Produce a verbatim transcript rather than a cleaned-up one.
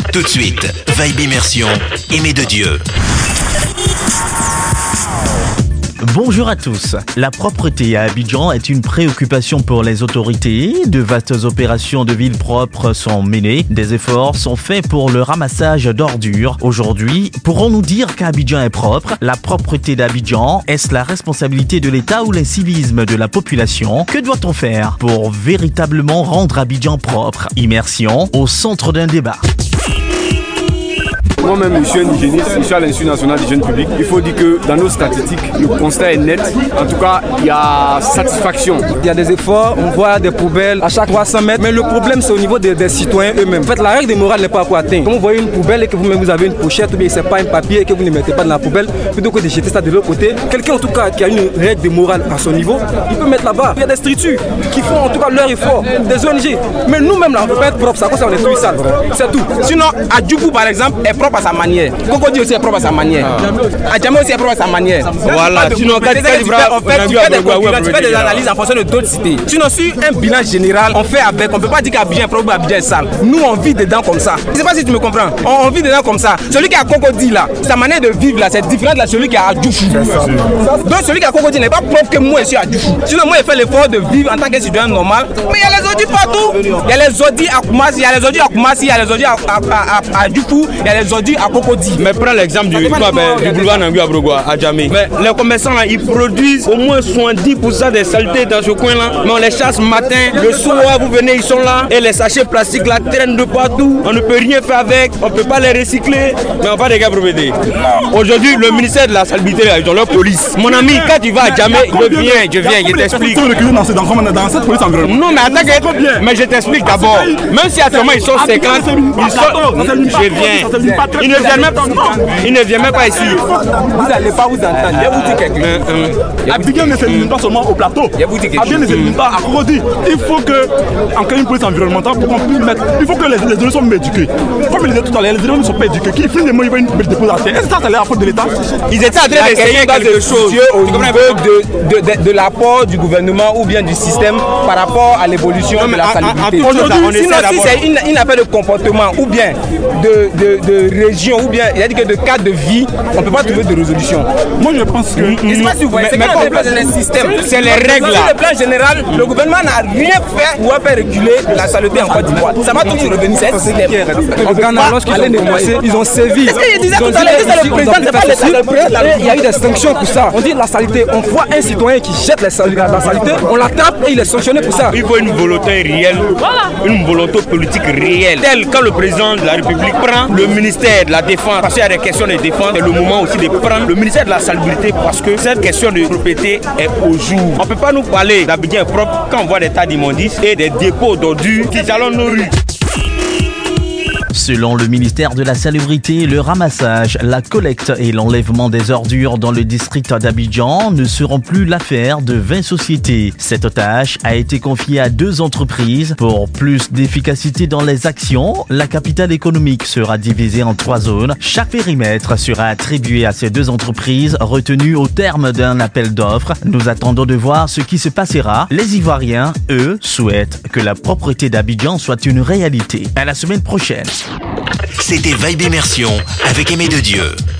Tout de suite, Vibe Immersion, Aimé de Dieu. Bonjour à tous. La propreté à Abidjan est une préoccupation pour les autorités. De vastes opérations de ville propre sont menées. Des efforts sont faits pour le ramassage d'ordures. Aujourd'hui, pourrons-nous dire qu'Abidjan est propre? La propreté d'Abidjan, est-ce la responsabilité de l'État ou l'incivisme de la population? Que doit-on faire pour véritablement rendre Abidjan propre? Immersion au centre d'un débat. Moi-même, je suis un hygiéniste, je suis à l'Institut national d'hygiène publique. Il faut dire que dans nos statistiques, le constat est net. En tout cas, il y a satisfaction. Il y a des efforts, on voit des poubelles à chaque trois cents mètres. Mais le problème, c'est au niveau des, des citoyens eux-mêmes. En fait, la règle des morales n'est pas encore atteinte. Quand vous voyez une poubelle et que vous-même vous avez une pochette ou bien c'est pas un papier et que vous ne mettez pas dans la poubelle, plutôt que de jeter ça de l'autre côté, quelqu'un en tout cas qui a une règle de morale à son niveau, il peut mettre là-bas. Il y a des structures qui font en tout cas leur effort, des O N G. Mais nous-mêmes, là, on ne peut pas être propre, ça, ça on est tout sale. C'est tout. Sinon, Adjoubou par exemple est propre à sa manière. Cocody aussi est propre à sa manière. Ah. Adjamé aussi est propre à sa manière. Voilà. Sinon, quand tu fais, en fait, tu fais des conclusions, tu fais des analyses en fonction de d'autres cités. Sinon, sur un bilan général, on fait avec. On ne peut pas dire qu'Abidjan est propre ou Abidjan est sale. Nous, on vit dedans comme ça. Je ne sais pas si tu me comprends. On, on vit dedans comme ça. Celui qui a Cocody là, sa manière de vivre là, c'est différent de celui qui a Adjoufou. Donc, celui qui a Cocody n'est pas propre que moi, je suis Adjoufou. Sinon, moi, je fais l'effort de vivre en tant que citoyen normal. Mais il y a les ordures partout. Il y a les ordures à Koumassi, il y a les ordures à Koumassi, il y a les ordures à Adjoufou, il y a les ordures à Cocody. Mais prends l'exemple du, du boulevard Nangui à Brogoua, à Djamé. Mais les commerçants là, ils produisent au moins soixante-dix pour cent des saletés dans ce coin là. Mais on les chasse matin, le soir vous venez, ils sont là. Et les sachets plastiques là traînent de partout. On ne peut rien faire avec, on ne peut pas les recycler. Mais on va les gars propriétés. Aujourd'hui, le ministère de la salubrité, ils ont leur police. Mon ami, quand tu vas à Djamé, je viens, je viens, je t'explique. Dans cette police environnementale. Non, mais attends, mais je t'explique d'abord. Même si actuellement ils sont cinquante, ils sont. Je viens. Ils ne viennent même pas. Il ne vient même pas ici. Vous n'allez pas vous entendre. Je vais vous dire quelque chose. Abidjan ne s'élimine pas seulement au plateau. Abidjan ne s'élimine pas à Cocody. Il faut que, en cas d'une police environnementale, pour qu'on puisse mettre. Il faut que les, les données soient éduquées. Comme je disais tout à l'heure, les données ne sont pas éduquées. Qui finit les mots, ils vont une déposer à terre. Est-ce que ça, c'est la faute de l'État? Ils étaient en train d'essayer quelque chose au niveau de, de, de, de l'apport du gouvernement ou bien du système par rapport à l'évolution de la salubrité. Aujourd'hui, sinon, si c'est une, une affaire de comportement ou bien de, de, de région ou bien il y a dit que de cas de vie, on ne peut pas trouver de résolution. Moi je pense que. Je ne sais pas si vous voyez, c'est qu'on déplace dans un système. C'est les règles là. Sur le plan général, le gouvernement n'a rien fait pour faire reculer la saleté en Côte d'Ivoire. Ça va toujours revenir, c'est un système. Au Ghana, lorsqu'ils ont commencé, ils ont sévi. C'est ce que je disais tout à l'heure, c'est le président, c'est pas l'État. Il y a eu des sanctions pour ça. On dit la saleté, on voit un citoyen qui jette la saleté, on l'attrape et il est sanctionné pour ça. Il faut une volonté réelle, une volonté politique réelle. Tel quand le président de la République prend le ministère de la Défense, parce qu'il y a des questions de défense, c'est le moment aussi de prendre le ministère de la salubrité parce que cette question de propriété est au jour. On ne peut pas nous parler d'Abidjan propre quand on voit des tas d'immondices et des dépôts d'ordures qui jalonnent nos rues. Selon le ministère de la Salubrité, le ramassage, la collecte et l'enlèvement des ordures dans le district d'Abidjan ne seront plus l'affaire de vingt sociétés. Cette tâche a été confiée à deux entreprises. Pour plus d'efficacité dans les actions, la capitale économique sera divisée en trois zones. Chaque périmètre sera attribué à ces deux entreprises retenues au terme d'un appel d'offres. Nous attendons de voir ce qui se passera. Les Ivoiriens, eux, souhaitent que la propreté d'Abidjan soit une réalité. À la semaine prochaine. C'était Vibe Immersion avec Aimé de Dieu.